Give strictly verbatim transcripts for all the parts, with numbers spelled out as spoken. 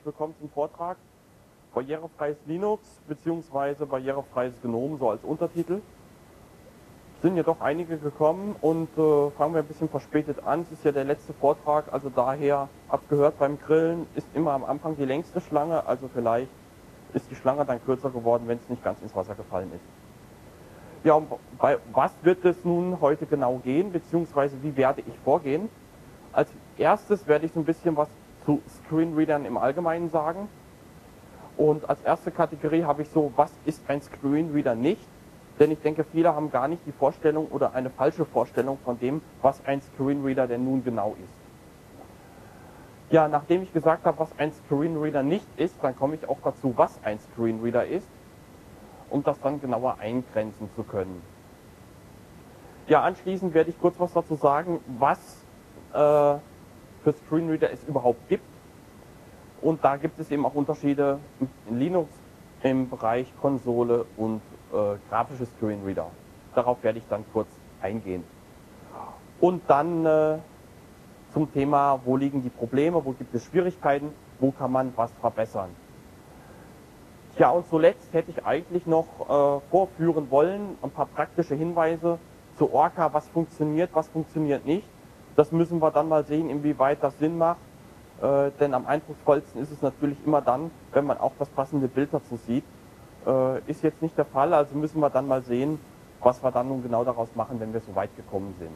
Willkommen zum Vortrag Barrierefreies Linux bzw. Barrierefreies GNOME, so als Untertitel. Es sind ja doch einige gekommen und äh, fangen wir ein bisschen verspätet an. Es ist ja der letzte Vortrag, also daher, habt gehört, beim Grillen ist immer am Anfang die längste Schlange, also vielleicht ist die Schlange dann kürzer geworden, wenn es nicht ganz ins Wasser gefallen ist. Ja, und bei was wird es nun heute genau gehen, beziehungsweise wie werde ich vorgehen? Als erstes werde ich so ein bisschen was zu Screenreadern im Allgemeinen sagen. Und als erste Kategorie habe ich so, was ist ein Screenreader nicht? Denn ich denke, viele haben gar nicht die Vorstellung oder eine falsche Vorstellung von dem, was ein Screenreader denn nun genau ist. Ja, nachdem ich gesagt habe, was ein Screenreader nicht ist, dann komme ich auch dazu, was ein Screenreader ist, um das dann genauer eingrenzen zu können. Ja, anschließend werde ich kurz was dazu sagen, was äh, für Screenreader es überhaupt gibt. Und da gibt es eben auch Unterschiede in Linux im Bereich Konsole und äh, grafische Screenreader. Darauf werde ich dann kurz eingehen. Und dann äh, zum Thema, wo liegen die Probleme, wo gibt es Schwierigkeiten, wo kann man was verbessern. Ja, und zuletzt hätte ich eigentlich noch äh, vorführen wollen, ein paar praktische Hinweise zu Orca, was funktioniert, was funktioniert nicht. Das müssen wir dann mal sehen, inwieweit das Sinn macht. Äh, denn am eindrucksvollsten ist es natürlich immer dann, wenn man auch das passende Bild dazu sieht. Äh, ist jetzt nicht der Fall, also müssen wir dann mal sehen, was wir dann nun genau daraus machen, wenn wir so weit gekommen sind.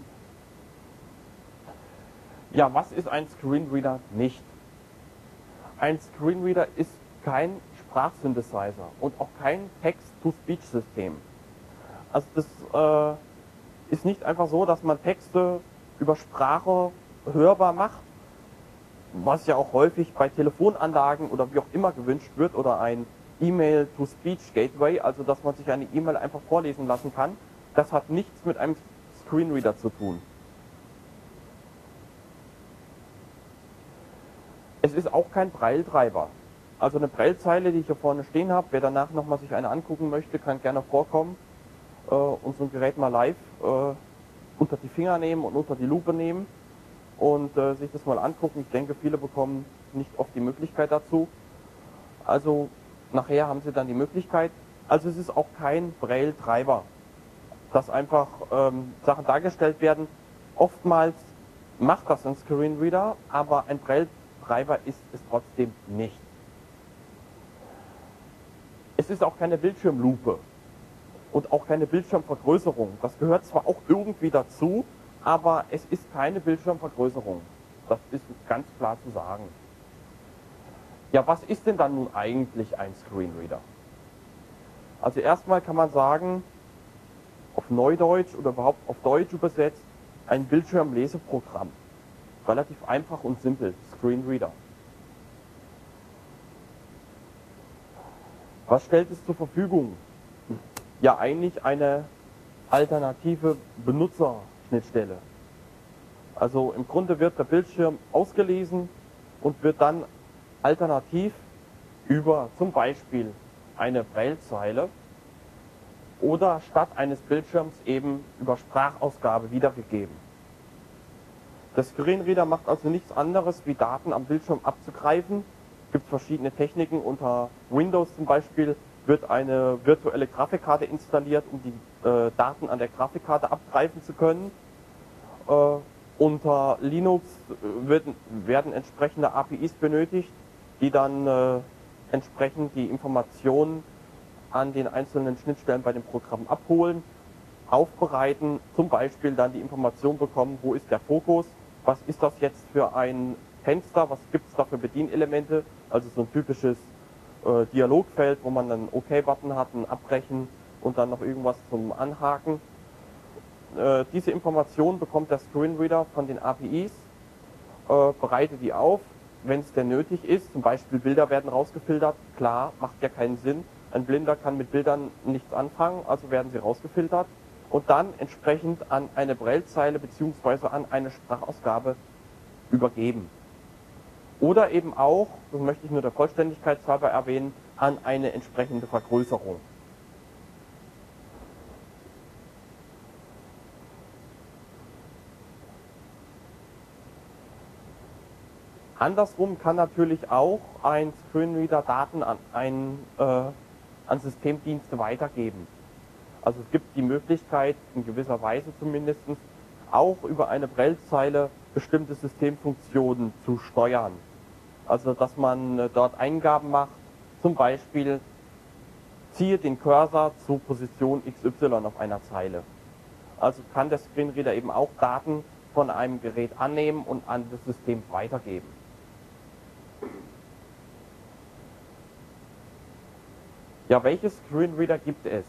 Ja, was ist ein Screenreader nicht? Ein Screenreader ist kein Sprachsynthesizer und auch kein Text-to-Speech-System. Also das äh, ist nicht einfach so, dass man Texte über Sprache hörbar macht, was ja auch häufig bei Telefonanlagen oder wie auch immer gewünscht wird, oder ein E-Mail-to-Speech-Gateway, also dass man sich eine E-Mail einfach vorlesen lassen kann. Das hat nichts mit einem Screenreader zu tun. Es ist auch kein Braille-Treiber. Also eine Braille-Zeile, die ich hier vorne stehen habe, wer danach nochmal sich eine angucken möchte, kann gerne vorkommen äh, und so ein Gerät mal live äh, unter die Finger nehmen und unter die Lupe nehmen und äh, sich das mal angucken. Ich denke, viele bekommen nicht oft die Möglichkeit dazu. Also nachher haben sie dann die Möglichkeit. Also es ist auch kein Braille-Treiber, dass einfach ähm, Sachen dargestellt werden. Oftmals macht das ein Screenreader, aber ein Braille-Treiber ist es trotzdem nicht. Es ist auch keine Bildschirmlupe und auch keine Bildschirmvergrößerung. Das gehört zwar auch irgendwie dazu, aber es ist keine Bildschirmvergrößerung. Das ist ganz klar zu sagen. Ja, was ist denn dann nun eigentlich ein Screenreader? Also erstmal kann man sagen, auf Neudeutsch oder überhaupt auf Deutsch übersetzt, ein Bildschirmleseprogramm. Relativ einfach und simpel, Screenreader. Was stellt es zur Verfügung? Ja, eigentlich eine alternative Benutzerschnittstelle. Also im Grunde wird der Bildschirm ausgelesen und wird dann alternativ über zum Beispiel eine Braillezeile oder statt eines Bildschirms eben über Sprachausgabe wiedergegeben. Der Screenreader macht also nichts anderes, wie Daten am Bildschirm abzugreifen. Es gibt verschiedene Techniken. Unter Windows zum Beispiel wird eine virtuelle Grafikkarte installiert, um die äh, Daten an der Grafikkarte abgreifen zu können. Äh, unter Linux wird, werden entsprechende A P Is benötigt, die dann äh, entsprechend die Informationen an den einzelnen Schnittstellen bei dem Programm abholen, aufbereiten, zum Beispiel dann die Information bekommen, wo ist der Fokus, was ist das jetzt für ein Fenster, was gibt es da für Bedienelemente, also so ein typisches äh, Dialogfeld, wo man einen OK-Button hat, ein Abbrechen und dann noch irgendwas zum Anhaken. Äh, diese Information bekommt der Screenreader von den A P Is, äh, bereitet die auf, wenn es denn nötig ist, zum Beispiel Bilder werden rausgefiltert, klar, macht ja keinen Sinn, ein Blinder kann mit Bildern nichts anfangen, also werden sie rausgefiltert und dann entsprechend an eine Braillezeile bzw. an eine Sprachausgabe übergeben. Oder eben auch, das möchte ich nur der Vollständigkeit halber erwähnen, an eine entsprechende Vergrößerung. Andersrum kann natürlich auch ein Screenreader Daten an ein äh, an Systemdienste weitergeben. Also es gibt die Möglichkeit, in gewisser Weise zumindest, auch über eine Braille-Zeile bestimmte Systemfunktionen zu steuern. Also dass man äh, dort Eingaben macht, zum Beispiel ziehe den Cursor zu Position X Y auf einer Zeile. Also kann der Screenreader eben auch Daten von einem Gerät annehmen und an das System weitergeben. Ja, welche Screenreader gibt es?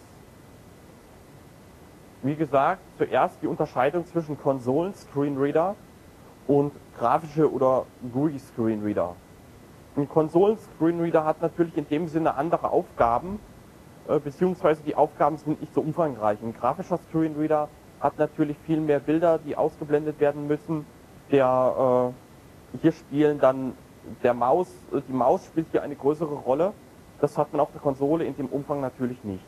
Wie gesagt, zuerst die Unterscheidung zwischen Konsolen-Screenreader und grafische oder G U I-Screenreader. Ein Konsolen-Screenreader hat natürlich in dem Sinne andere Aufgaben, äh, beziehungsweise die Aufgaben sind nicht so umfangreich. Ein grafischer Screenreader hat natürlich viel mehr Bilder, die ausgeblendet werden müssen. Der, äh, hier spielen dann der Maus, die Maus spielt hier eine größere Rolle. Das hat man auf der Konsole in dem Umfang natürlich nicht.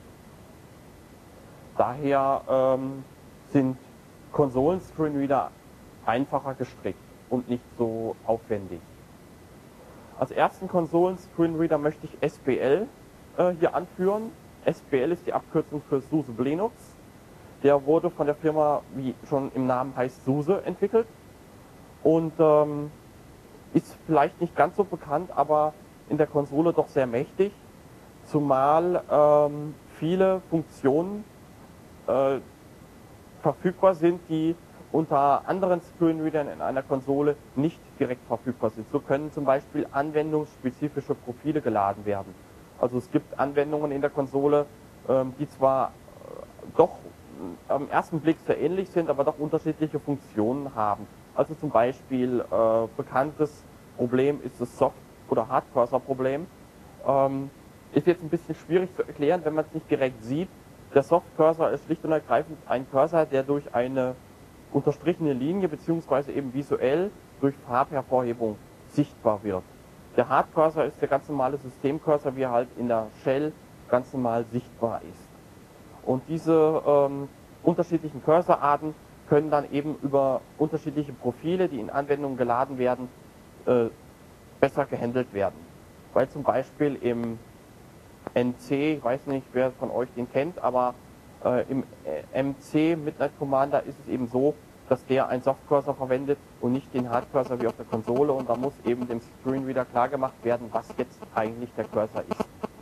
Daher ähm, sind Konsolen-Screenreader einfacher gestrickt und nicht so aufwendig. Als ersten Konsolen-Screenreader möchte ich S B L äh, hier anführen. S B L ist die Abkürzung für SUSE Linux. Der wurde von der Firma, wie schon im Namen heißt, SUSE entwickelt und ähm, ist vielleicht nicht ganz so bekannt, aber in der Konsole doch sehr mächtig, zumal ähm, viele Funktionen äh, verfügbar sind, die unter anderen Screenreadern in einer Konsole nicht direkt verfügbar sind. So können zum Beispiel anwendungsspezifische Profile geladen werden. Also es gibt Anwendungen in der Konsole, ähm, die zwar äh, doch äh, am ersten Blick sehr ähnlich sind, aber doch unterschiedliche Funktionen haben. Also zum Beispiel äh, bekanntes Problem ist das Soft- oder Hard-Cursor-Problem. Ähm, ist jetzt ein bisschen schwierig zu erklären, wenn man es nicht direkt sieht. Der Soft-Cursor ist schlicht und ergreifend ein Cursor, der durch eine unterstrichene Linie bzw. eben visuell durch Farbhervorhebung sichtbar wird. Der Hard-Cursor ist der ganz normale Systemcursor, wie er halt in der Shell ganz normal sichtbar ist. Und diese ähm, unterschiedlichen Cursorarten können dann eben über unterschiedliche Profile, die in Anwendungen geladen werden, äh, besser gehandelt werden. Weil zum Beispiel im N C, ich weiß nicht, wer von euch den kennt, aber äh, im M C Midnight Commander ist es eben so, dass der einen Soft-Cursor verwendet und nicht den Hard-Cursor wie auf der Konsole, und da muss eben dem Screenreader klar gemacht werden, was jetzt eigentlich der Cursor ist.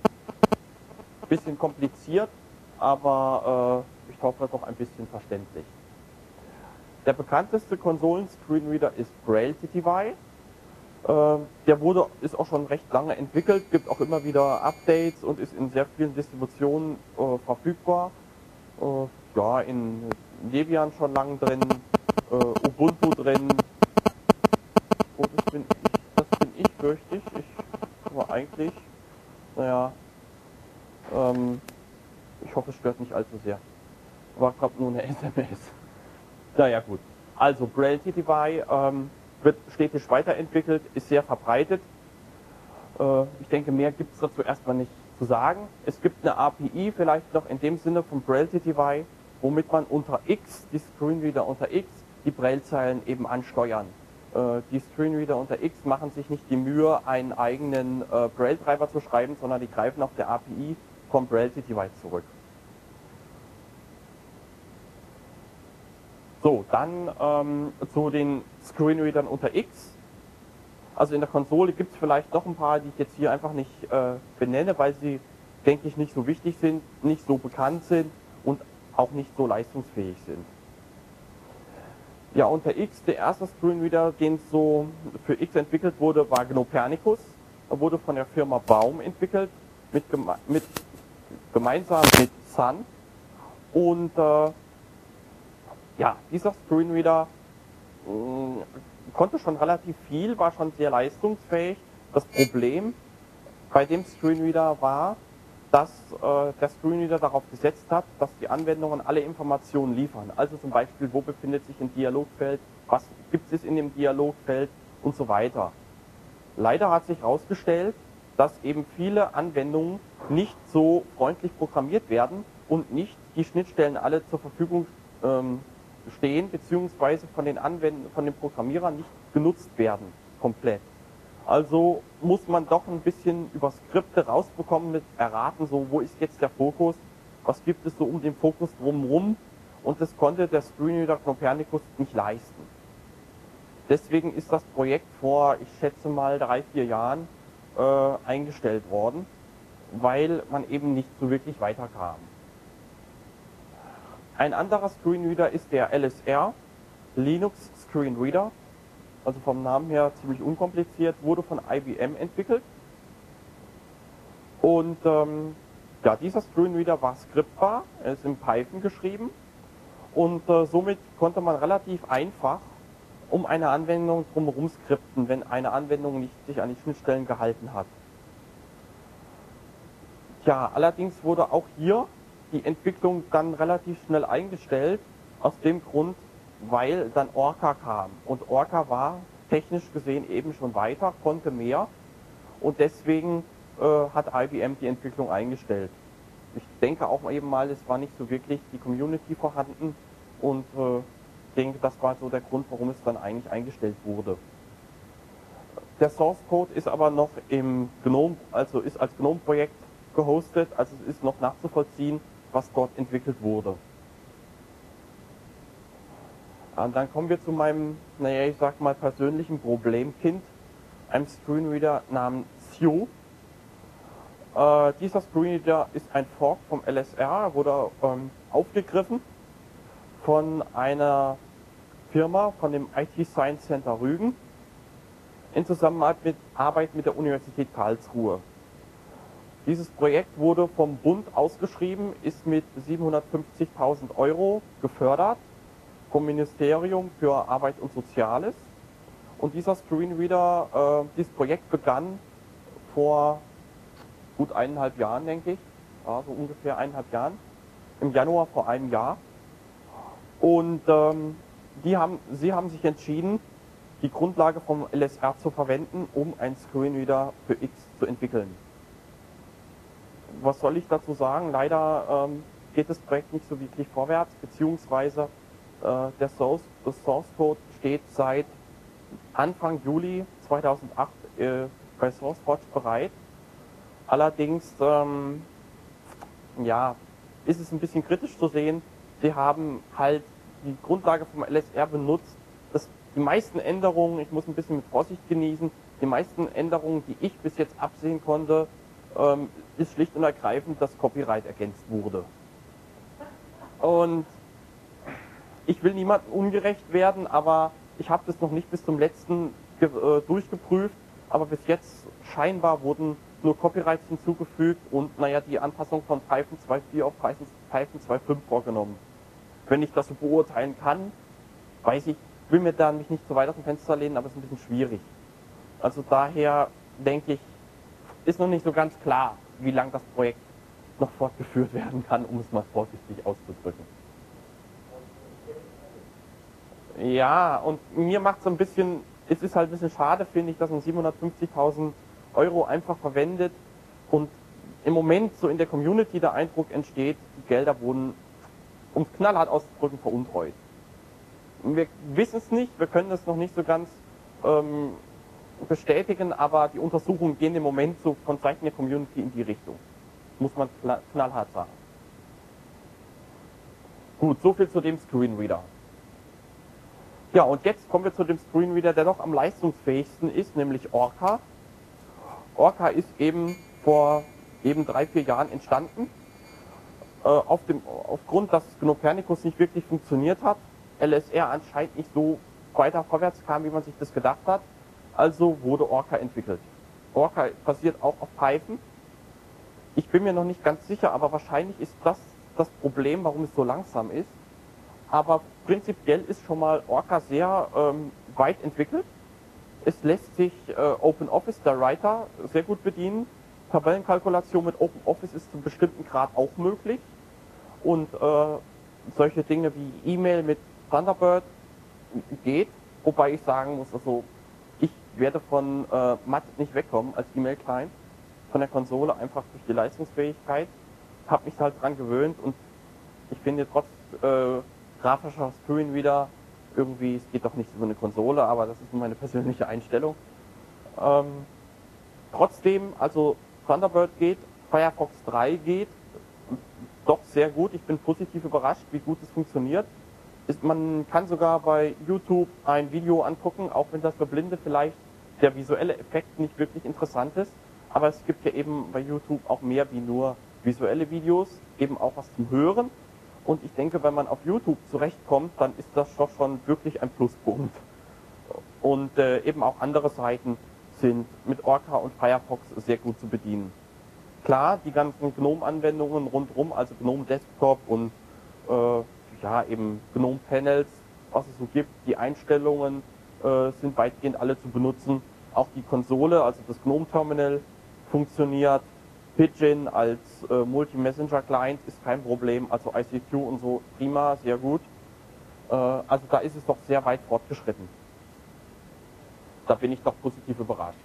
Bisschen kompliziert, aber äh, ich hoffe doch ein bisschen verständlich. Der bekannteste Konsolen-Screenreader ist Braille T T Y. Der wurde, ist auch schon recht lange entwickelt, gibt auch immer wieder Updates und ist in sehr vielen Distributionen äh, verfügbar. Äh, ja, in Debian schon lange drin, äh, Ubuntu drin. Und das bin ich, das bin ich, fürchte ich. Ich aber eigentlich, naja, ähm, ich hoffe, es stört nicht allzu sehr. War gerade nur eine S M S. Naja, gut. Also, Braille T T Y, ähm, wird stetig weiterentwickelt, ist sehr verbreitet. Äh, ich denke, mehr gibt es dazu erstmal nicht zu sagen. Es gibt eine A P I vielleicht noch in dem Sinne von Braille T T Y, womit man unter X, die Screenreader unter X, die Braille-Zeilen eben ansteuern. Äh, die Screenreader unter X machen sich nicht die Mühe, einen eigenen äh, Braille-Treiber zu schreiben, sondern die greifen auf der A P I von Braille T T Y zurück. So, dann ähm, zu den Screenreadern unter X. Also in der Konsole gibt es vielleicht noch ein paar, die ich jetzt hier einfach nicht äh, benenne, weil sie, denke ich, nicht so wichtig sind, nicht so bekannt sind und auch nicht so leistungsfähig sind. Ja, unter X, der erste Screenreader, den so für X entwickelt wurde, war Gnopernicus. Er wurde von der Firma Baum entwickelt, mit, geme mit, gemeinsam mit Sun. Und äh, ja, dieser Screenreader mh, konnte schon relativ viel, war schon sehr leistungsfähig. Das Problem bei dem Screenreader war, dass äh, der Screenreader darauf gesetzt hat, dass die Anwendungen alle Informationen liefern. Also zum Beispiel, wo befindet sich ein Dialogfeld, was gibt es in dem Dialogfeld und so weiter. Leider hat sich herausgestellt, dass eben viele Anwendungen nicht so freundlich programmiert werden und nicht die Schnittstellen alle zur Verfügung ähm, stehen, beziehungsweise von den Anwendern, von den Programmierern nicht genutzt werden, komplett. Also muss man doch ein bisschen über Skripte rausbekommen, mit erraten, so wo ist jetzt der Fokus, was gibt es so um den Fokus drumherum, und das konnte der Screenreader Copernicus nicht leisten. Deswegen ist das Projekt vor, ich schätze mal, drei, vier Jahren äh, eingestellt worden, weil man eben nicht so wirklich weiterkam. Ein anderer Screenreader ist der L S R, Linux Screenreader, also vom Namen her ziemlich unkompliziert, wurde von I B M entwickelt. Und ähm, ja, dieser Screenreader war skriptbar, er ist in Python geschrieben, und äh, somit konnte man relativ einfach um eine Anwendung drumherum skripten, wenn eine Anwendung nicht sich an die Schnittstellen gehalten hat. Tja, allerdings wurde auch hier die Entwicklung dann relativ schnell eingestellt, aus dem Grund, weil dann Orca kam. Und Orca war technisch gesehen eben schon weiter, konnte mehr, und deswegen äh, hat I B M die Entwicklung eingestellt. Ich denke auch eben mal, es war nicht so wirklich die Community vorhanden, und äh, ich denke, das war so der Grund, warum es dann eigentlich eingestellt wurde. Der Source Code ist aber noch im GNOME, also ist als GNOME-Projekt gehostet, also es ist noch nachzuvollziehen, was dort entwickelt wurde. Und dann kommen wir zu meinem, naja, ich sag mal, persönlichen Problemkind, einem Screenreader namens Sue. Äh, dieser Screenreader ist ein Fork vom L S R, wurde ähm, aufgegriffen von einer Firma, von dem I T Science Center Rügen, in Zusammenarbeit mit, Arbeit mit der Universität Karlsruhe. Dieses Projekt wurde vom Bund ausgeschrieben, ist mit siebenhundertfünfzigtausend Euro gefördert, vom Ministerium für Arbeit und Soziales. Und dieser Screenreader, äh, dieses Projekt begann vor gut eineinhalb Jahren, denke ich, ja, so ungefähr eineinhalb Jahren, im Januar vor einem Jahr. Und ähm, die haben, sie haben sich entschieden, die Grundlage vom L S R zu verwenden, um einen Screenreader für X zu entwickeln. Was soll ich dazu sagen? Leider ähm, geht das Projekt nicht so wirklich vorwärts, beziehungsweise äh, der Source, der Source Code steht seit Anfang Juli zweitausendacht äh, bei SourceForge bereit. Allerdings ähm, ja, ist es ein bisschen kritisch zu sehen. Sie haben halt die Grundlage vom L S R benutzt. Das, die meisten Änderungen, ich muss ein bisschen mit Vorsicht genießen, die meisten Änderungen, die ich bis jetzt absehen konnte, ähm, ist schlicht und ergreifend, dass Copyright ergänzt wurde. Und ich will niemandem ungerecht werden, aber ich habe das noch nicht bis zum letzten äh, durchgeprüft, aber bis jetzt scheinbar wurden nur Copyrights hinzugefügt und naja, die Anpassung von Python zwei Punkt vier auf Python zwei Punkt fünf vorgenommen. Wenn ich das so beurteilen kann, weiß ich, will mir da mich nicht so weit aus dem Fenster lehnen, aber es ist ein bisschen schwierig. Also daher denke ich, ist noch nicht so ganz klar, wie lange das Projekt noch fortgeführt werden kann, um es mal vorsichtig auszudrücken. Ja, und mir macht es ein bisschen, es ist halt ein bisschen schade, finde ich, dass man siebenhundertfünfzigtausend Euro einfach verwendet und im Moment so in der Community der Eindruck entsteht, die Gelder wurden, um es knallhart auszudrücken, veruntreut. Wir wissen es nicht, wir können es noch nicht so ganz ähm, bestätigen, aber die Untersuchungen gehen im Moment so von Seiten der Community in die Richtung. Muss man knallhart sagen. Gut, soviel zu dem Screenreader. Ja, und jetzt kommen wir zu dem Screenreader, der doch am leistungsfähigsten ist, nämlich Orca. Orca ist eben vor eben drei, vier Jahren entstanden. Äh, auf dem, aufgrund, dass Copernicus nicht wirklich funktioniert hat, L S R anscheinend nicht so weiter vorwärts kam, wie man sich das gedacht hat. Also wurde Orca entwickelt. Orca basiert auch auf Python. Ich bin mir noch nicht ganz sicher, aber wahrscheinlich ist das das Problem, warum es so langsam ist. Aber prinzipiell ist schon mal Orca sehr ähm, weit entwickelt. Es lässt sich äh, OpenOffice, der Writer, sehr gut bedienen. Tabellenkalkulation mit OpenOffice ist zu einem bestimmten Grad auch möglich. Und äh, solche Dinge wie E-Mail mit Thunderbird geht. Wobei ich sagen muss, also ich werde von äh, M A T nicht wegkommen als E-Mail-Client. Von der Konsole einfach durch die Leistungsfähigkeit. Habe mich halt dran gewöhnt und ich finde trotz äh, grafischer Screenreader irgendwie, es geht doch nicht über eine Konsole, aber das ist nur meine persönliche Einstellung. Ähm, trotzdem, also Thunderbird geht, Firefox drei geht, doch sehr gut. Ich bin positiv überrascht, wie gut es funktioniert. Ist, man kann sogar bei YouTube ein Video angucken, auch wenn das für Blinde vielleicht der visuelle Effekt nicht wirklich interessant ist. Aber es gibt ja eben bei YouTube auch mehr wie nur visuelle Videos, eben auch was zum Hören. Und ich denke, wenn man auf YouTube zurechtkommt, dann ist das doch schon wirklich ein Pluspunkt. Und äh, eben auch andere Seiten sind mit Orca und Firefox sehr gut zu bedienen. Klar, die ganzen GNOME-Anwendungen rundherum, also GNOME Desktop und äh, ja eben GNOME Panels, was es so gibt, die Einstellungen äh, sind weitgehend alle zu benutzen. Auch die Konsole, also das GNOME Terminal, funktioniert. Pidgin als äh, Multi-Messenger-Client ist kein Problem, also I C Q und so prima, sehr gut. Äh, also da ist es doch sehr weit fortgeschritten. Da bin ich doch positiv überrascht.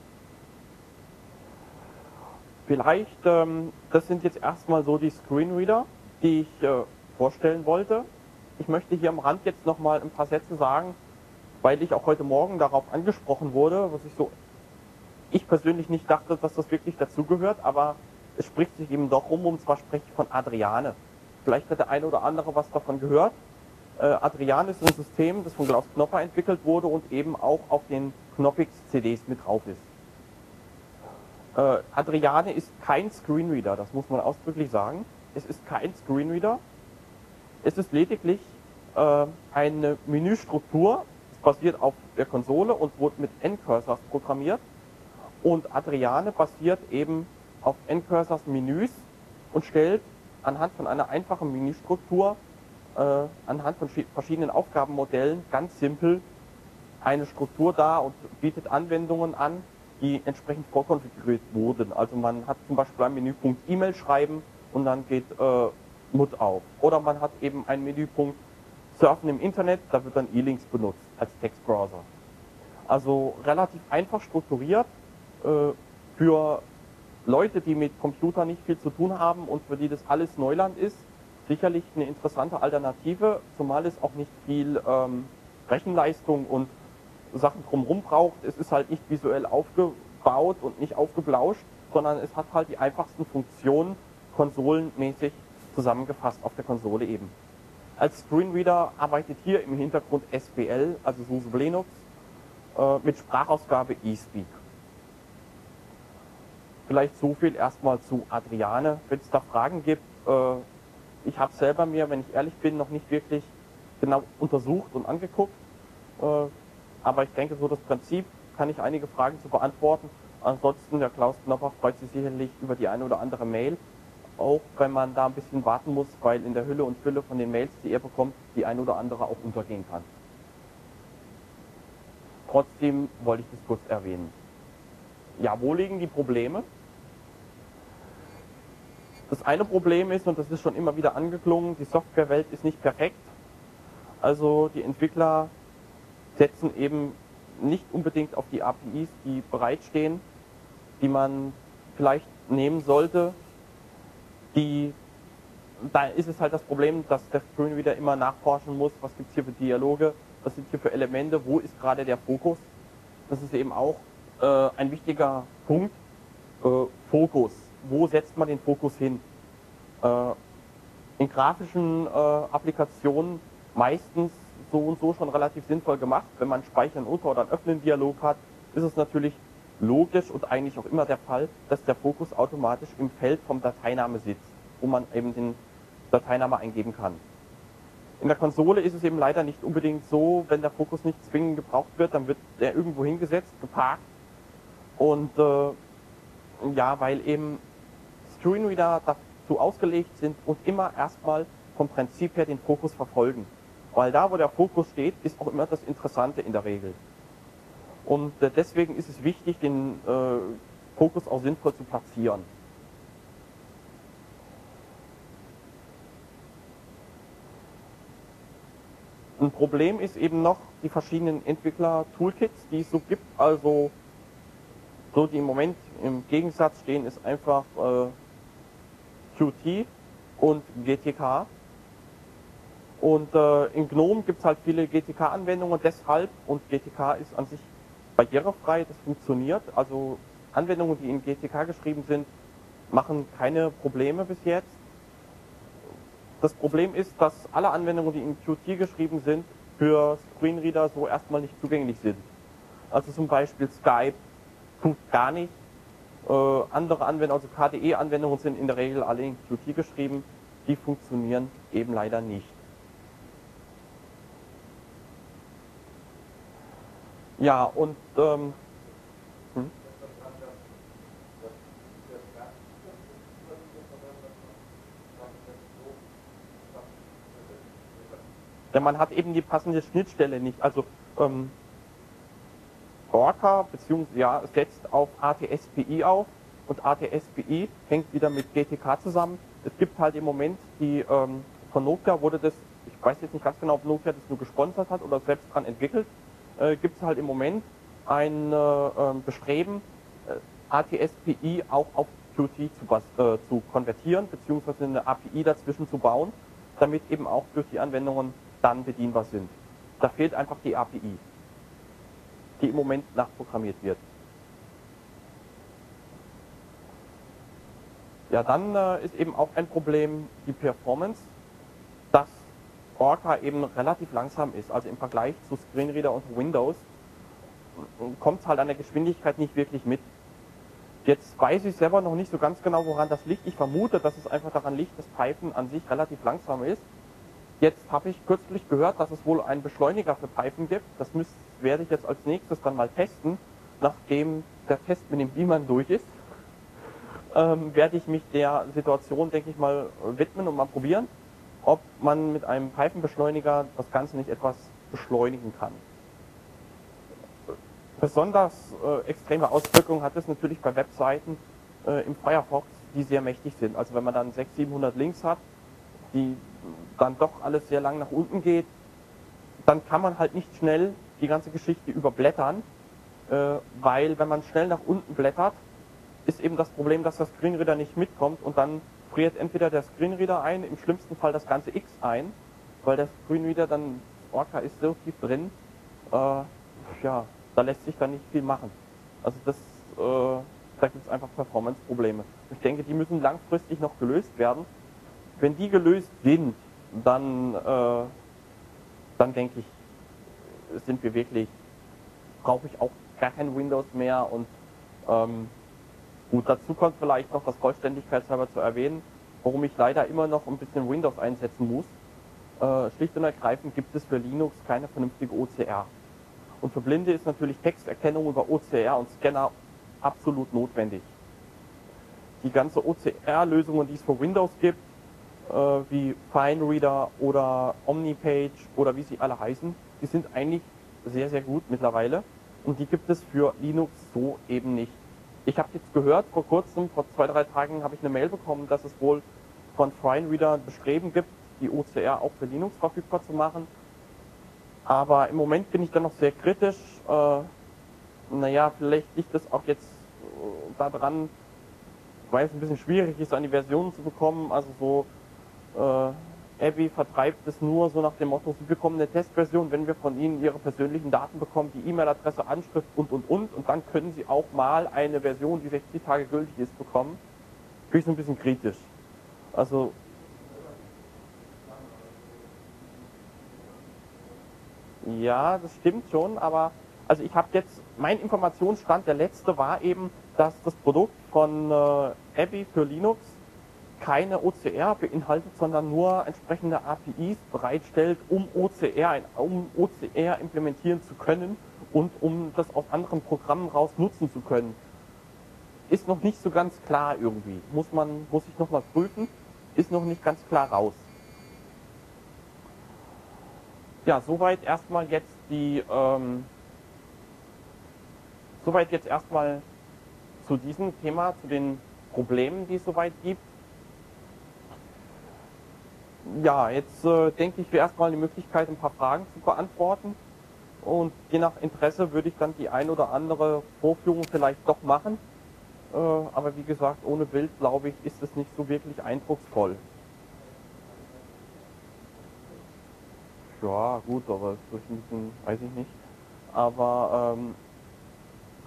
Vielleicht, ähm, das sind jetzt erstmal so die Screenreader, die ich äh, vorstellen wollte. Ich möchte hier am Rand jetzt nochmal ein paar Sätze sagen, weil ich auch heute Morgen darauf angesprochen wurde, was ich so, ich persönlich nicht dachte, dass das wirklich dazugehört, aber es spricht sich eben doch rum, und zwar spreche ich von Adriane. Vielleicht hat der eine oder andere was davon gehört. Äh, Adriane ist ein System, das von Klaus Knopper entwickelt wurde und eben auch auf den Knoppix-C Ds mit drauf ist. Äh, Adriane ist kein Screenreader, das muss man ausdrücklich sagen. Es ist kein Screenreader. Es ist lediglich äh, eine Menüstruktur. Es basiert auf der Konsole und wurde mit N-Cursors programmiert. Und Adriane basiert eben auf N-Cursors Menüs und stellt anhand von einer einfachen Menüstruktur, äh, anhand von verschiedenen Aufgabenmodellen ganz simpel eine Struktur dar und bietet Anwendungen an, die entsprechend vorkonfiguriert wurden. Also man hat zum Beispiel einen Menüpunkt E-Mail schreiben und dann geht äh, M U D auf. Oder man hat eben einen Menüpunkt Surfen im Internet, da wird dann E-Links benutzt als Textbrowser. Also relativ einfach strukturiert äh, für Leute, die mit Computer nicht viel zu tun haben und für die das alles Neuland ist, sicherlich eine interessante Alternative, zumal es auch nicht viel ähm, Rechenleistung und Sachen drumherum braucht. Es ist halt nicht visuell aufgebaut und nicht aufgeblauscht, sondern es hat halt die einfachsten Funktionen konsolenmäßig zusammengefasst auf der Konsole eben. Als Screenreader arbeitet hier im Hintergrund S B L, also SUSE Linux, äh, mit Sprachausgabe eSpeak. Vielleicht so viel erstmal zu Adriane. Wenn es da Fragen gibt, äh, ich habe selber mir, wenn ich ehrlich bin, noch nicht wirklich genau untersucht und angeguckt. Äh, aber ich denke, so das Prinzip kann ich einige Fragen zu beantworten. Ansonsten, der Klaus Knopper freut sich sicherlich über die eine oder andere Mail. Auch wenn man da ein bisschen warten muss, weil in der Hülle und Fülle von den Mails, die er bekommt, die eine oder andere auch untergehen kann. Trotzdem wollte ich das kurz erwähnen. Ja, wo liegen die Probleme? Das eine Problem ist, und das ist schon immer wieder angeklungen, die Softwarewelt ist nicht perfekt. Also die Entwickler setzen eben nicht unbedingt auf die A P Is, die bereitstehen, die man vielleicht nehmen sollte. Die, da ist es halt das Problem, dass der Screenreader immer nachforschen muss, was gibt es hier für Dialoge, was sind hier für Elemente, wo ist gerade der Fokus. Das ist eben auch äh, ein wichtiger Punkt, äh, Fokus. Wo setzt man den Fokus hin? Äh, in grafischen äh, Applikationen meistens so und so schon relativ sinnvoll gemacht. Wenn man Speichern unter oder einen öffnen Dialog hat, ist es natürlich logisch und eigentlich auch immer der Fall, dass der Fokus automatisch im Feld vom Dateiname sitzt, wo man eben den Dateiname eingeben kann. In der Konsole ist es eben leider nicht unbedingt so, wenn der Fokus nicht zwingend gebraucht wird, dann wird der irgendwo hingesetzt, geparkt. Und äh, ja, weil eben Screenreader dazu ausgelegt sind und immer erstmal vom Prinzip her den Fokus verfolgen. Weil da, wo der Fokus steht, ist auch immer das Interessante in der Regel. Und äh, deswegen ist es wichtig, den äh, Fokus auch sinnvoll zu platzieren. Ein Problem ist eben noch die verschiedenen Entwickler-Toolkits, die es so gibt. Also so, die im Moment im Gegensatz stehen, ist einfach äh, Qt und G T K. Und äh, in GNOME gibt es halt viele G T K-Anwendungen deshalb, und G T K ist an sich barrierefrei, das funktioniert. Also Anwendungen, die in G T K geschrieben sind, machen keine Probleme bis jetzt. Das Problem ist, dass alle Anwendungen, die in Qt geschrieben sind, für Screenreader so erstmal nicht zugänglich sind. Also zum Beispiel Skype tut gar nicht. Äh, andere Anwendungen, also K D E-Anwendungen sind in der Regel alle in Qt geschrieben. Die funktionieren eben leider nicht. Ja, und ähm, hm? Ja, man hat eben die passende Schnittstelle nicht. Also ähm, Orca beziehungsweise ja, setzt auf A T S P I auf und A T S P I hängt wieder mit G T K zusammen. Es gibt halt im Moment die ähm, von Nokia wurde das, ich weiß jetzt nicht ganz genau, ob Nokia das nur gesponsert hat oder selbst dran entwickelt, äh, gibt es halt im Moment ein äh, Bestreben, äh, A T S P I auch auf Qt zu, äh, zu konvertieren, beziehungsweise eine A P I dazwischen zu bauen, damit eben auch Qt-Anwendungen dann bedienbar sind. Da fehlt einfach die A P I, die im Moment nachprogrammiert wird. Ja, dann äh, ist eben auch ein Problem die Performance, dass Orca eben relativ langsam ist. Also im Vergleich zu Screenreader und Windows kommt es halt an der Geschwindigkeit nicht wirklich mit. Jetzt weiß ich selber noch nicht so ganz genau, woran das liegt. Ich vermute, dass es einfach daran liegt, dass Python an sich relativ langsam ist. Jetzt habe ich kürzlich gehört, dass es wohl einen Beschleuniger für Python gibt. Das müß, werde ich jetzt als nächstes dann mal testen. Nachdem der Test mit dem Beamern durch ist, ähm, werde ich mich der Situation, denke ich mal, widmen und mal probieren, ob man mit einem Python-Beschleuniger das Ganze nicht etwas beschleunigen kann. Besonders äh, extreme Auswirkungen hat es natürlich bei Webseiten äh, im Firefox, die sehr mächtig sind. Also wenn man dann sechshundert, siebenhundert Links hat, die dann doch alles sehr lang nach unten geht, dann kann man halt nicht schnell die ganze Geschichte überblättern, äh, weil wenn man schnell nach unten blättert, ist eben das Problem, dass der Screenreader nicht mitkommt und dann friert entweder der Screenreader ein, im schlimmsten Fall das ganze X ein, weil der Screenreader dann, Orca ist so tief drin, äh, ja, da lässt sich dann nicht viel machen. Also das, äh, da gibt es einfach Performance-Probleme. Ich denke, die müssen langfristig noch gelöst werden. Wenn die gelöst sind, dann, äh, dann denke ich, sind wir wirklich, brauche ich auch gar kein Windows mehr und ähm, gut, dazu kommt vielleicht noch das Vollständigkeitshalber zu erwähnen, warum ich leider immer noch ein bisschen Windows einsetzen muss. Äh, schlicht und ergreifend gibt es für Linux keine vernünftige O C R. Und für Blinde ist natürlich Texterkennung über O C R und Scanner absolut notwendig. Die ganze O C R-Lösungen, die es für Windows gibt, äh, wie FineReader oder OmniPage oder wie sie alle heißen, die sind eigentlich sehr, sehr gut mittlerweile. Und die gibt es für Linux so eben nicht. Ich habe jetzt gehört, vor kurzem, vor zwei, drei Tagen, habe ich eine Mail bekommen, dass es wohl von FineReader ein Bestreben gibt, die O C R auch für Linux verfügbar zu machen. Aber im Moment bin ich da noch sehr kritisch. Äh, naja, vielleicht liegt es auch jetzt äh, daran, weil es ein bisschen schwierig ist, an die Versionen zu bekommen. Also so, äh, Abby vertreibt es nur so nach dem Motto, Sie bekommen eine Testversion, wenn wir von Ihnen Ihre persönlichen Daten bekommen, die E-Mail-Adresse, Anschrift und, und, und. Und dann können Sie auch mal eine Version, die sechzig Tage gültig ist, bekommen. Finde ich so ein bisschen kritisch. Also, ja, das stimmt schon, aber also ich habe jetzt, mein Informationsstand, der letzte war eben, dass das Produkt von äh, Abby für Linux keine O C R beinhaltet, sondern nur entsprechende A P Is bereitstellt, um O C R, um O C R implementieren zu können und um das aus anderen Programmen raus nutzen zu können. Ist noch nicht so ganz klar irgendwie. Muss man, muss ich nochmal prüfen, ist noch nicht ganz klar raus. Ja, soweit erstmal jetzt die, ähm, soweit jetzt erstmal zu diesem Thema, zu den Problemen, die es soweit gibt. Ja, jetzt äh, denke ich, wäre erstmal die Möglichkeit, ein paar Fragen zu beantworten. Und je nach Interesse würde ich dann die ein oder andere Vorführung vielleicht doch machen. Äh, aber wie gesagt, ohne Bild, glaube ich, ist es nicht so wirklich eindrucksvoll. Ja, gut, aber durch ein bisschen, weiß ich nicht. Aber ähm,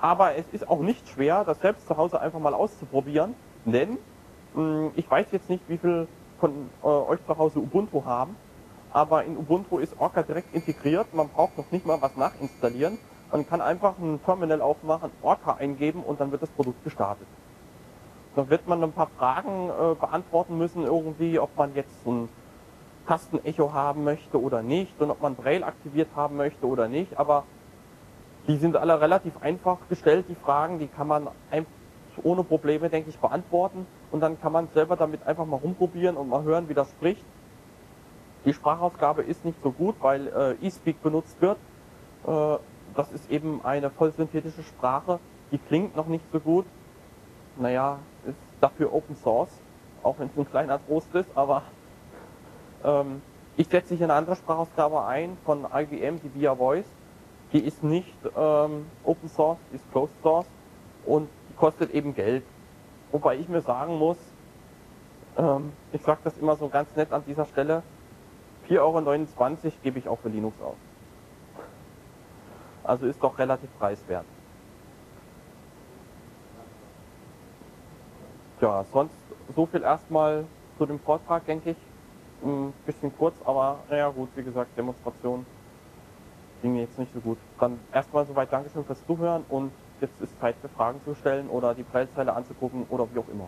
Aber es ist auch nicht schwer, das selbst zu Hause einfach mal auszuprobieren, denn mh, ich weiß jetzt nicht, wie viel von äh, euch zu Hause Ubuntu haben, aber in Ubuntu ist Orca direkt integriert, man braucht noch nicht mal was nachinstallieren, man kann einfach ein Terminal aufmachen, Orca eingeben und dann wird das Produkt gestartet. Dann wird man ein paar Fragen äh, beantworten müssen irgendwie, ob man jetzt ein Tastenecho haben möchte oder nicht und ob man Braille aktiviert haben möchte oder nicht, aber die sind alle relativ einfach gestellt, die Fragen, die kann man einfach ohne Probleme, denke ich, beantworten und dann kann man selber damit einfach mal rumprobieren und mal hören, wie das spricht. Die Sprachausgabe ist nicht so gut, weil äh, eSpeak benutzt wird. Äh, das ist eben eine vollsynthetische Sprache, die klingt noch nicht so gut. Naja, ist dafür Open Source, auch wenn es ein kleiner Trost ist, aber ähm, ich setze hier eine andere Sprachausgabe ein von I B M, die Via Voice. Die ist nicht ähm, Open Source, die ist Closed Source und die kostet eben Geld. Wobei ich mir sagen muss, ähm, ich sage das immer so ganz nett an dieser Stelle, vier Euro neunundzwanzig gebe ich auch für Linux aus. Also ist doch relativ preiswert. Ja, sonst so viel erstmal zu dem Vortrag, denke ich. Ein bisschen kurz, aber naja gut, wie gesagt, Demonstration ging jetzt nicht so gut. Dann erstmal soweit Dankeschön fürs Zuhören und jetzt ist Zeit für Fragen zu stellen oder die Braillezeile anzugucken oder wie auch immer.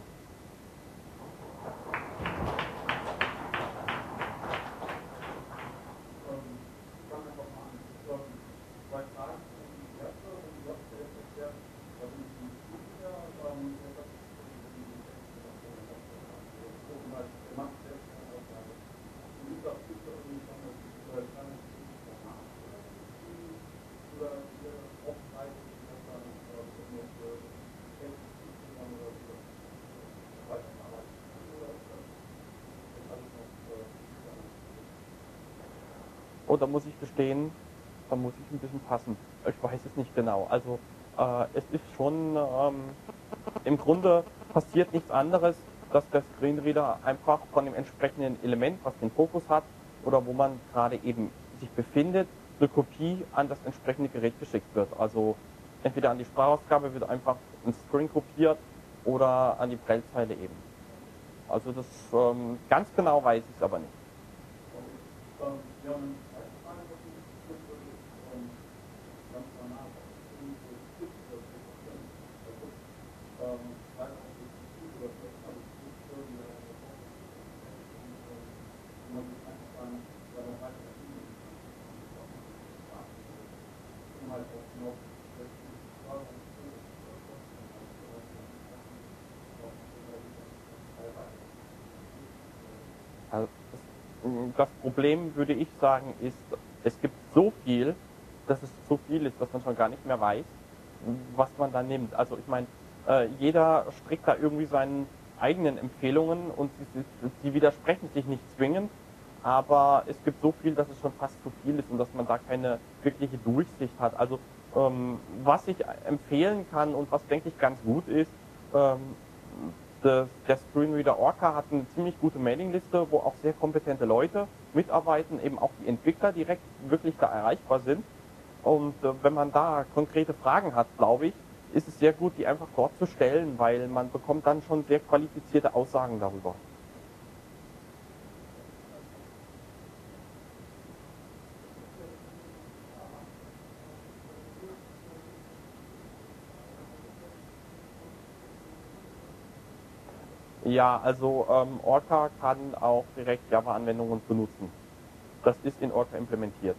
Und da muss ich gestehen, da muss ich ein bisschen passen. Ich weiß es nicht genau. Also äh, es ist schon, ähm, im Grunde passiert nichts anderes, dass der Screenreader einfach von dem entsprechenden Element, was den Fokus hat oder wo man gerade eben sich befindet, eine Kopie an das entsprechende Gerät geschickt wird. Also entweder an die Sprachausgabe wird einfach ein String kopiert oder an die Braillezeile eben. Also das ähm, ganz genau weiß ich es aber nicht. Also das, das Problem, würde ich sagen, ist, es gibt so viel, dass es so viel ist, dass man schon gar nicht mehr weiß, was man da nimmt. Also ich meine, äh, jeder strickt da irgendwie seine eigenen Empfehlungen und sie, sie widersprechen sich nicht zwingend, aber es gibt so viel, dass es schon fast zu viel ist und dass man da keine wirkliche Durchsicht hat. Also ähm, was ich empfehlen kann und was denke ich ganz gut ist, ähm, das, der Screenreader Orca hat eine ziemlich gute Mailingliste, wo auch sehr kompetente Leute mitarbeiten, eben auch die Entwickler direkt wirklich da erreichbar sind. Und äh, wenn man da konkrete Fragen hat, glaube ich, ist es sehr gut, die einfach dort zu stellen, weil man bekommt dann schon sehr qualifizierte Aussagen darüber. Ja, also ähm, Orca kann auch direkt Java-Anwendungen benutzen. Das ist in Orca implementiert.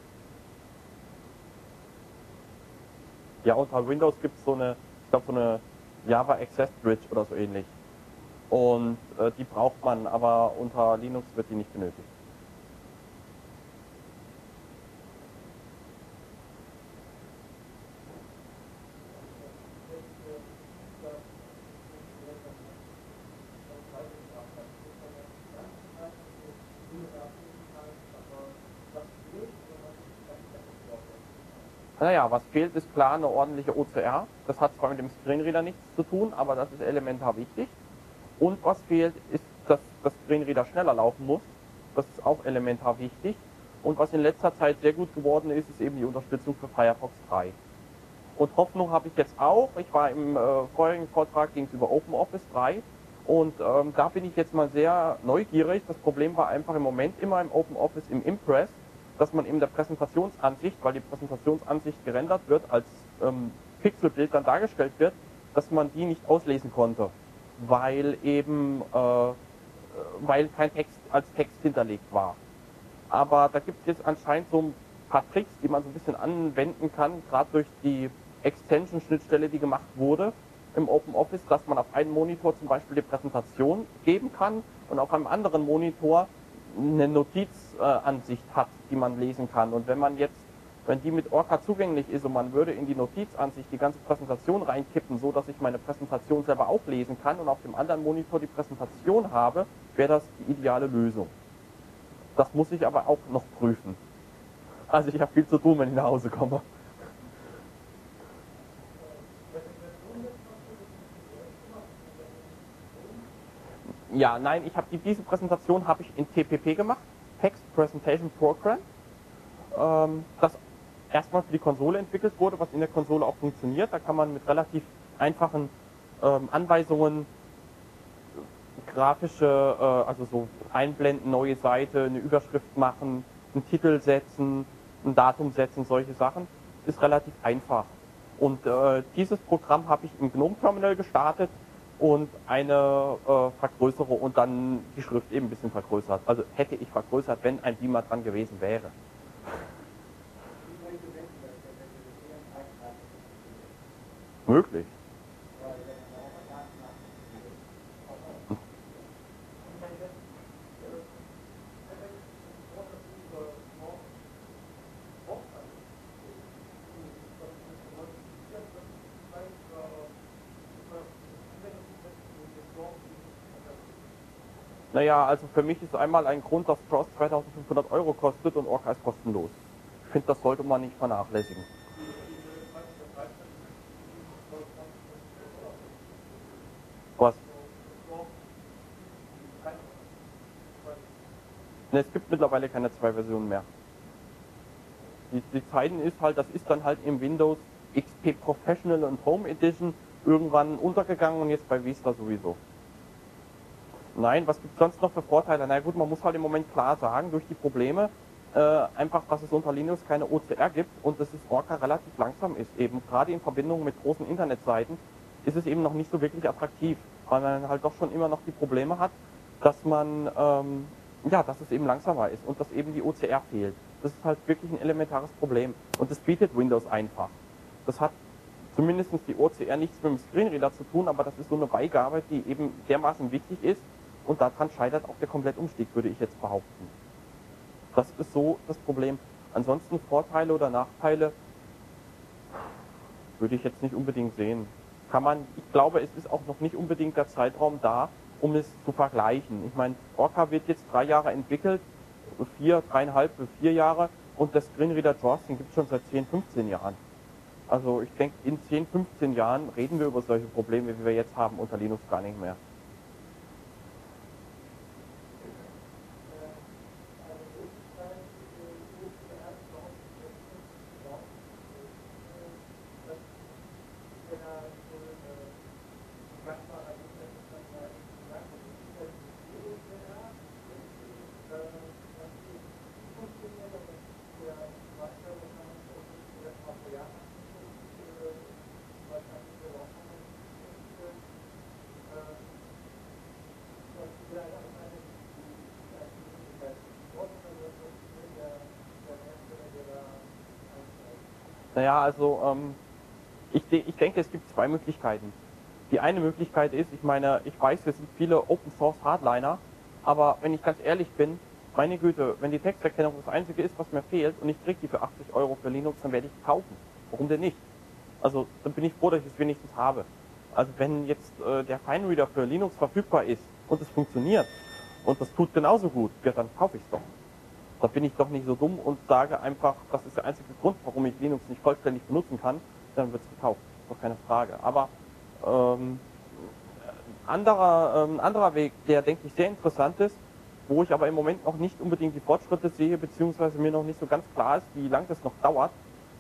Ja, unter Windows gibt es so eine, ich glaube so eine Java Access Bridge oder so ähnlich. Und äh, die braucht man, aber unter Linux wird die nicht benötigt. Naja, was fehlt, ist klar eine ordentliche O C R. Das hat zwar mit dem Screenreader nichts zu tun, aber das ist elementar wichtig. Und was fehlt, ist, dass das Screenreader schneller laufen muss. Das ist auch elementar wichtig. Und was in letzter Zeit sehr gut geworden ist, ist eben die Unterstützung für Firefox drei. Und Hoffnung habe ich jetzt auch. Ich war im äh, vorherigen Vortrag ging es über OpenOffice drei und ähm, da bin ich jetzt mal sehr neugierig. Das Problem war einfach im Moment immer im OpenOffice im Impress, dass man in der Präsentationsansicht, weil die Präsentationsansicht gerendert wird, als ähm, Pixelbild dann dargestellt wird, dass man die nicht auslesen konnte, weil eben äh, weil kein Text als Text hinterlegt war. Aber da gibt es jetzt anscheinend so ein paar Tricks, die man so ein bisschen anwenden kann, gerade durch die Extension-Schnittstelle, die gemacht wurde im OpenOffice, dass man auf einen Monitor zum Beispiel die Präsentation geben kann und auf einem anderen Monitor eine Notizansicht äh, hat, die man lesen kann. Und wenn man jetzt, wenn die mit Orca zugänglich ist und man würde in die Notizansicht die ganze Präsentation reinkippen, so dass ich meine Präsentation selber auch lesen kann und auf dem anderen Monitor die Präsentation habe, wäre das die ideale Lösung. Das muss ich aber auch noch prüfen. Also ich habe viel zu tun, wenn ich nach Hause komme. Ja, nein, ich habe die, diese Präsentation habe ich in T P P gemacht, Text Presentation Program, ähm, das erstmal für die Konsole entwickelt wurde, was in der Konsole auch funktioniert. Da kann man mit relativ einfachen ähm, Anweisungen grafische, äh, also so einblenden, neue Seite, eine Überschrift machen, einen Titel setzen, ein Datum setzen, solche Sachen, ist relativ einfach. Und äh, dieses Programm habe ich im GNOME Terminal gestartet und eine äh, Vergrößerung und dann die Schrift eben ein bisschen vergrößert. Also hätte ich vergrößert, wenn ein Beamer dran gewesen wäre. Möglich. Naja, also für mich ist einmal ein Grund, dass JAWS zweitausendfünfhundert Euro kostet und Orca ist kostenlos. Ich finde, das sollte man nicht vernachlässigen. Was? Ne, es gibt mittlerweile keine zwei Versionen mehr. Die, die Zeiten ist halt, das ist dann halt im Windows X P Professional und Home Edition irgendwann untergegangen und jetzt bei Vista sowieso. Nein, was gibt es sonst noch für Vorteile? Na gut, man muss halt im Moment klar sagen, durch die Probleme, äh, einfach, dass es unter Linux keine O C R gibt und dass es Orca relativ langsam ist. Eben gerade in Verbindung mit großen Internetseiten ist es eben noch nicht so wirklich attraktiv, weil man halt doch schon immer noch die Probleme hat, dass man, ähm, ja, dass es eben langsamer ist und dass eben die O C R fehlt. Das ist halt wirklich ein elementares Problem und das bietet Windows einfach. Das hat zumindest die O C R nichts mit dem Screenreader zu tun, aber das ist so eine Beigabe, die eben dermaßen wichtig ist und daran scheitert auch der Komplettumstieg, würde ich jetzt behaupten. Das ist so das Problem. Ansonsten Vorteile oder Nachteile würde ich jetzt nicht unbedingt sehen. Kann man, ich glaube, es ist auch noch nicht unbedingt der Zeitraum da, um es zu vergleichen. Ich meine, Orca wird jetzt drei Jahre entwickelt, vier, dreieinhalb, vier Jahre und der Screenreader JAWS, den gibt es schon seit zehn, fünfzehn Jahren. Also ich denke, in zehn, fünfzehn Jahren reden wir über solche Probleme, wie wir jetzt haben, unter Linux gar nicht mehr. Naja, also ähm, ich, ich denke, es gibt zwei Möglichkeiten. Die eine Möglichkeit ist, ich meine, ich weiß, es sind viele Open Source Hardliner, aber wenn ich ganz ehrlich bin, meine Güte, wenn die Texterkennung das Einzige ist, was mir fehlt und ich kriege die für achtzig Euro für Linux, dann werde ich die kaufen. Warum denn nicht? Also dann bin ich froh, dass ich es wenigstens habe. Also wenn jetzt äh, der Finereader für Linux verfügbar ist und es funktioniert und das tut genauso gut, ja, dann kaufe ich es doch. Da bin ich doch nicht so dumm und sage einfach, das ist der einzige Grund, warum ich Linux nicht vollständig benutzen kann, dann wird es gekauft. Ist doch keine Frage. Aber ähm, anderer, ähm, anderer Weg, der, denke ich, sehr interessant ist, wo ich aber im Moment noch nicht unbedingt die Fortschritte sehe, beziehungsweise mir noch nicht so ganz klar ist, wie lange das noch dauert,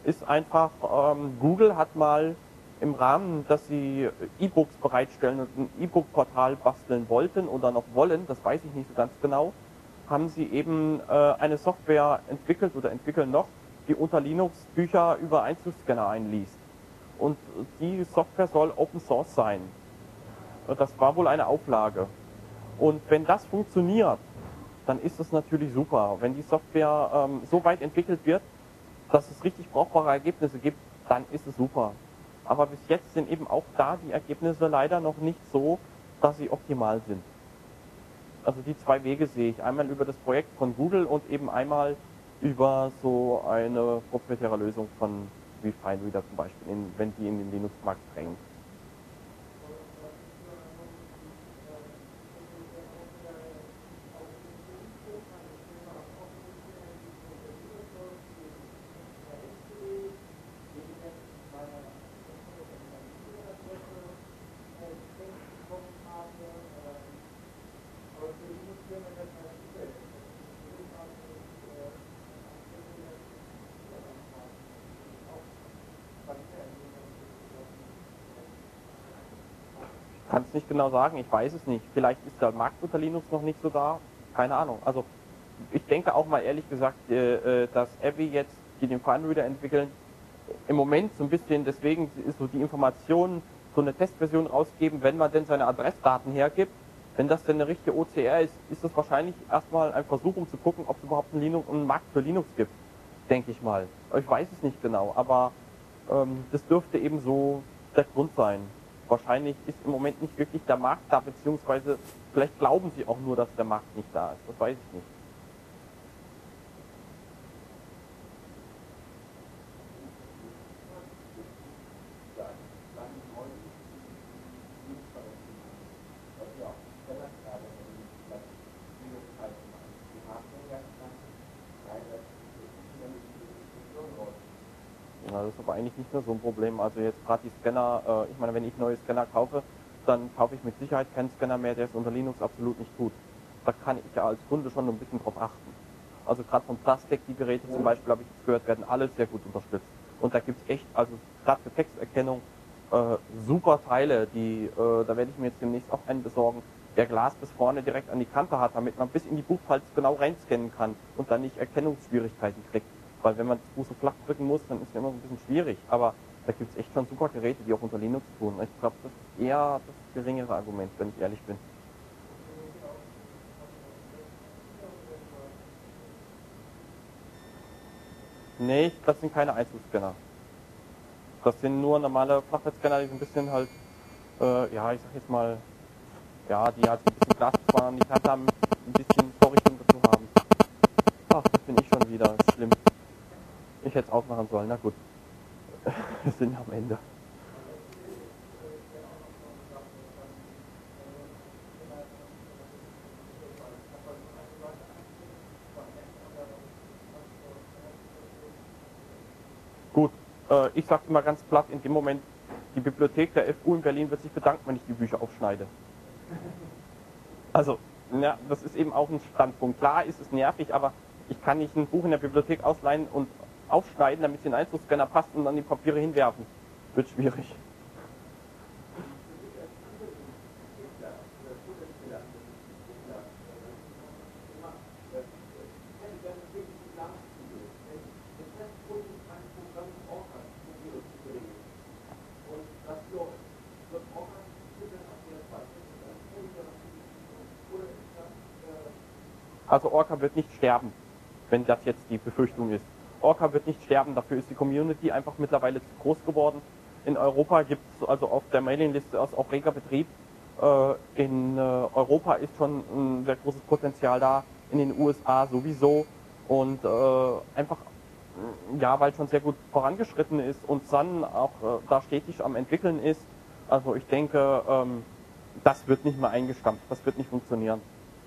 ist einfach, ähm, Google hat mal im Rahmen, dass sie E-Books bereitstellen und ein E-Book-Portal basteln wollten oder noch wollen, das weiß ich nicht so ganz genau, haben sie eben äh, eine Software entwickelt oder entwickeln noch, die unter Linux Bücher über Einzugsscanner einliest. Und die Software soll Open Source sein. Das war wohl eine Auflage. Und wenn das funktioniert, dann ist es natürlich super. Wenn die Software ähm, so weit entwickelt wird, dass es richtig brauchbare Ergebnisse gibt, dann ist es super. Aber bis jetzt sind eben auch da die Ergebnisse leider noch nicht so, dass sie optimal sind. Also die zwei Wege sehe ich. Einmal über das Projekt von Google und eben einmal über so eine proprietäre Lösung von wie FineReader zum Beispiel, in, wenn die in den Linux-Markt drängen. Kann es nicht genau sagen, ich weiß es nicht. Vielleicht ist der Markt unter Linux noch nicht so da, keine Ahnung. Also ich denke auch mal ehrlich gesagt, äh, dass Abby jetzt, die den FineReader entwickeln, im Moment so ein bisschen deswegen ist so die Information, so eine Testversion rausgeben, wenn man denn seine Adressdaten hergibt. Wenn das denn eine richtige O C R ist, ist das wahrscheinlich erstmal ein Versuch, um zu gucken, ob es überhaupt einen, Linux, einen Markt für Linux gibt, denke ich mal. Ich weiß es nicht genau, aber ähm, das dürfte eben so der Grund sein. Wahrscheinlich ist im Moment nicht wirklich der Markt da, beziehungsweise vielleicht glauben sie auch nur, dass der Markt nicht da ist. Das weiß ich nicht. Ja, das ist aber eigentlich nicht mehr so ein Problem. Also jetzt gerade die Scanner, äh, ich meine, wenn ich neue Scanner kaufe, dann kaufe ich mit Sicherheit keinen Scanner mehr, der es unter Linux absolut nicht tut. Da kann ich ja als Kunde schon ein bisschen drauf achten. Also gerade von Plastik, die Geräte zum Beispiel, habe ich jetzt gehört, werden alle sehr gut unterstützt. Und da gibt es echt, also gerade für Texterkennung, äh, super Teile, die, äh, da werde ich mir jetzt demnächst auch einen besorgen, der Glas bis vorne direkt an die Kante hat, damit man bis in die Buchfalz genau reinscannen kann und dann nicht Erkennungsschwierigkeiten kriegt. Weil wenn man das Buch so flach drücken muss, dann ist es immer so ein bisschen schwierig. Aber da gibt es echt schon super Geräte, die auch unter Linux tun. Ich glaube, das ist eher das geringere Argument, wenn ich ehrlich bin. Nee, das sind keine Einzugsscanner. Das sind nur normale Flachbettscanner, die so ein bisschen halt, äh, ja, ich sag jetzt mal, ja, die halt so ein bisschen Glas vorne an die Kante haben, ein bisschen Vorrichtung dazu haben. Ach, das bin ich schon wieder, ist schlimm. Ich hätte es ausmachen sollen, na gut. Wir sind am Ende. Gut, äh, ich sage immer ganz platt, in dem Moment, die Bibliothek der F U in Berlin wird sich bedanken, wenn ich die Bücher aufschneide. Also, ja, das ist eben auch ein Standpunkt. Klar ist es nervig, aber ich kann nicht ein Buch in der Bibliothek ausleihen und aufschneiden, damit es in den Einzugsscanner passt und dann die Papiere hinwerfen. Wird schwierig. Also Orca wird nicht sterben, wenn das jetzt die Befürchtung ist. Orca wird nicht sterben, dafür ist die Community einfach mittlerweile zu groß geworden. In Europa gibt es also auf der Mailingliste auch reger Betrieb. Äh, in äh, Europa ist schon ein sehr großes Potenzial da, in den U S A sowieso. Und äh, einfach, ja, weil schon sehr gut vorangeschritten ist und Sun auch äh, da stetig am entwickeln ist. Also ich denke, ähm, das wird nicht mehr eingestampft, das wird nicht funktionieren.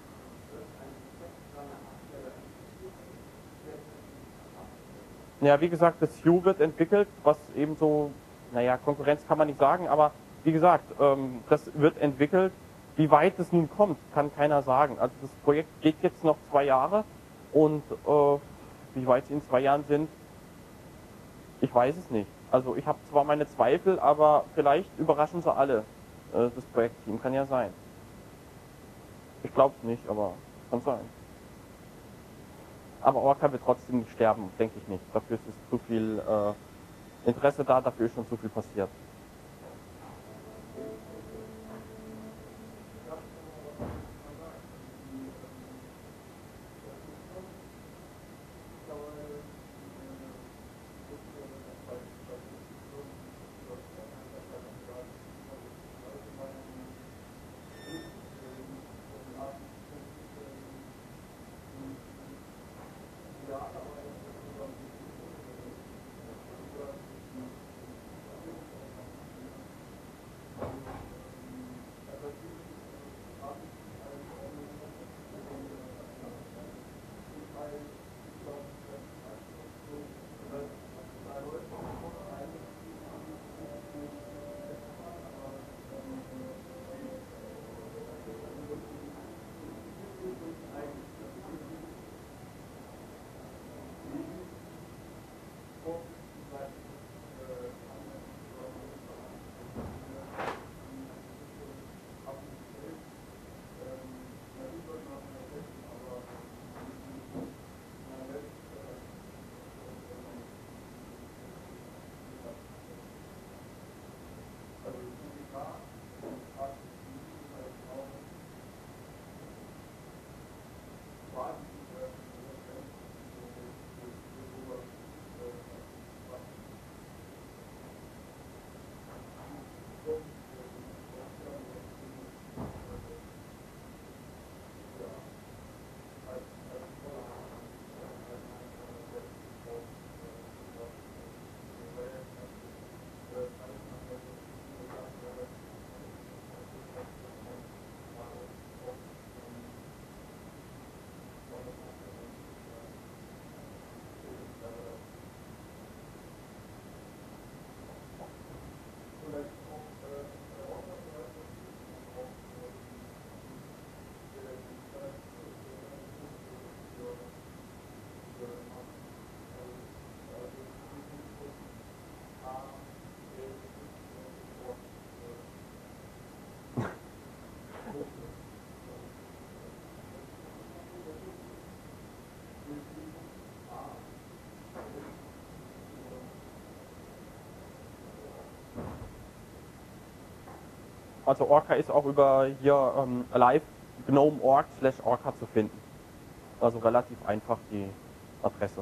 Ja, wie gesagt, das Hue wird entwickelt, was eben so, naja, Konkurrenz kann man nicht sagen, aber wie gesagt, ähm, das wird entwickelt. Wie weit es nun kommt, kann keiner sagen. Also das Projekt geht jetzt noch zwei Jahre und äh, wie weit sie in zwei Jahren sind, Ich weiß es nicht. Also ich habe zwar meine Zweifel, aber vielleicht überraschen sie alle. Äh, das Projektteam kann ja sein. Ich glaube es nicht, aber kann sein. Aber Orca wird trotzdem nicht sterben, denke ich nicht. Dafür ist es zu viel äh, Interesse da, dafür ist schon zu viel passiert. Also Orca ist auch über hier ähm, live gnome punkt org slash orca zu finden. Also relativ einfach die Adresse.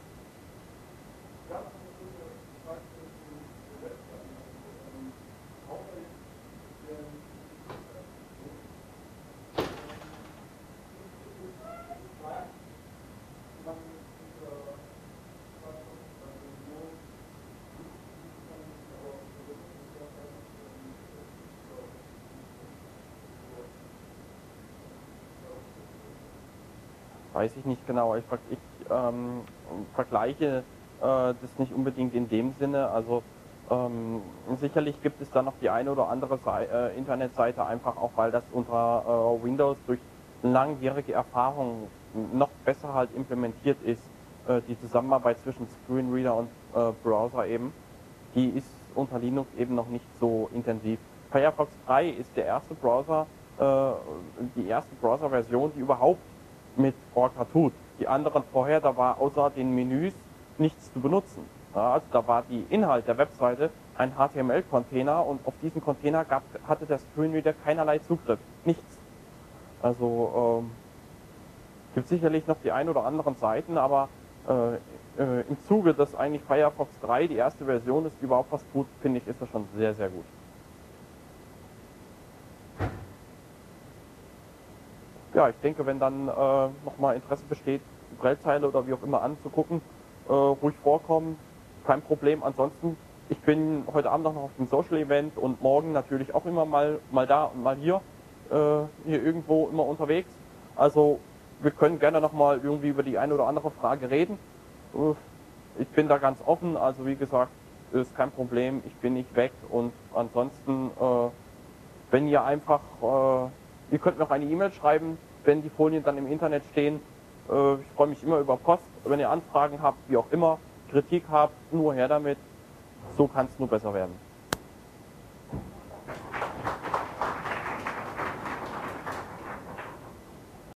Weiß ich nicht genau. Ich, ich ähm, vergleiche äh, das nicht unbedingt in dem Sinne. Also ähm, sicherlich gibt es da noch die eine oder andere Sei äh, Internetseite, einfach auch weil das unter äh, Windows durch langjährige Erfahrung noch besser halt implementiert ist. Äh, die Zusammenarbeit zwischen Screenreader und äh, Browser eben, die ist unter Linux eben noch nicht so intensiv. Firefox drei ist der erste Browser, äh, die erste Browser-Version, die überhaupt mit Orca tut. Die anderen vorher, da war außer den Menüs nichts zu benutzen. Ja, also da war die Inhalt der Webseite ein H T M L-Container und auf diesen Container gab, hatte der Screenreader keinerlei Zugriff. Nichts. Also ähm, gibt sicherlich noch die ein oder anderen Seiten, aber äh, äh, im Zuge, dass eigentlich Firefox drei die erste Version ist, die überhaupt was tut, finde ich, ist das schon sehr, sehr gut. Ja, ich denke, wenn dann äh, nochmal Interesse besteht, die Prellzeile oder wie auch immer anzugucken, äh, ruhig vorkommen, kein Problem. Ansonsten, ich bin heute Abend noch auf dem Social Event und morgen natürlich auch immer mal, mal da und mal hier, äh, hier irgendwo immer unterwegs. Also wir können gerne nochmal irgendwie über die eine oder andere Frage reden. Äh, ich bin da ganz offen, also wie gesagt, ist kein Problem, ich bin nicht weg und ansonsten, äh, wenn ihr einfach, äh, ihr könnt mir auch eine E-Mail schreiben, wenn die Folien dann im Internet stehen. Äh, ich freue mich immer über Post, wenn ihr Anfragen habt, wie auch immer. Kritik habt, nur her damit. So kann es nur besser werden.